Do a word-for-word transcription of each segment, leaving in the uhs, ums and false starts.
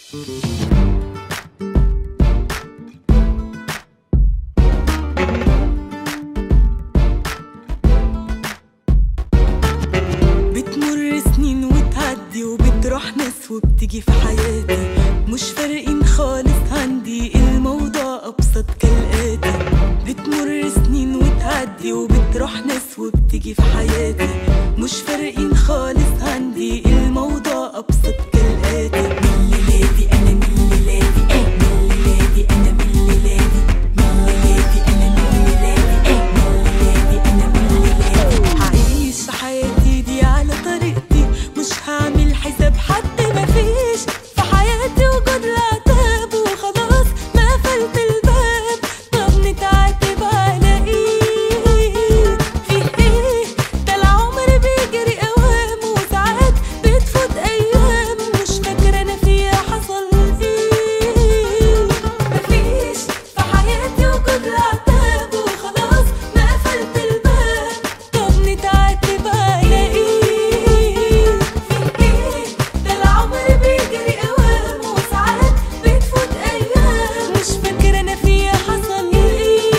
بتمر سنين وتعدي وبتروح ناس وبتيجي في حياتي، مش فارقين خالص عندي، الموضوع أبسط كالآتي. بتمر سنين وتعدي وبتروح ناس وبتيجي في حياتي، مش فارقين خالص عندي، الموضوع أبسط كالآتي. من ليلادي أنا من ليلادي إيه من ليلادي أنا من ليلادي من ليلادي أنا من ليلادي إيه من ليلادي أنا من ليلادي. هعيش في حياتي دي على طريقتي، مش هعمل حساب حد، مفيش في حياتي وجود العتاب وخلاص ما قفلت الباب. طب نتعاتب على ايه؟ فيه ايه؟ ده العمر بيجري اوام وساعات بتفوت ايام، مش فاكرة انا فيها حصل ايه. مفيش في حياتي وجود العتاب وخلاص ما قفلت الباب. طب نتعاتب على ايه؟ فيه ايه؟ ده العمر بيجري اوام وساعات بتفوت ايام، مش فاكرة انا فيها حصل ايه.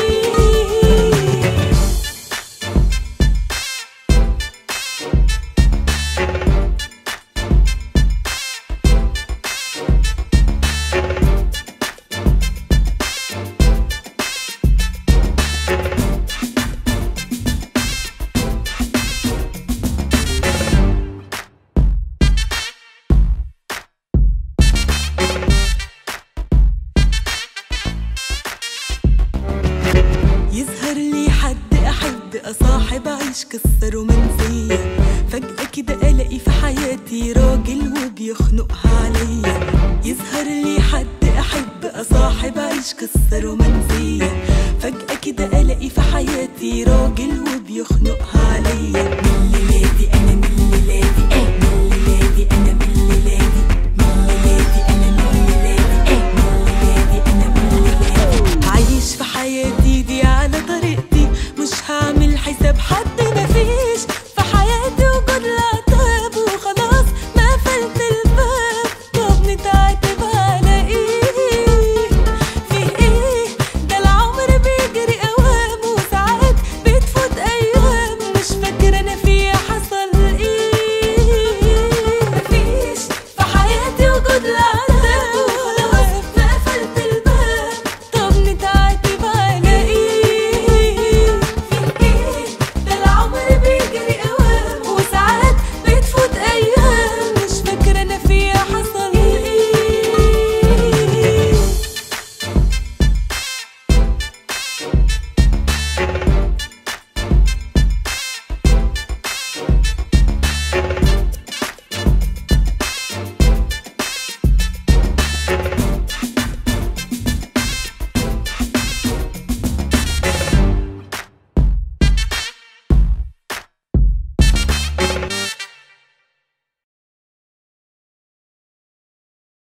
يظهر لي حد أحب أصاحب أعيش قصة رومانسية، فجأة كده ألاقي في حياتي راجل وبيخنقها عليا. يظهر لي حد أحب أصاحب أعيش قصة رومانسية، فجأة كده ألاقي في حياتي راجل وبيخنقها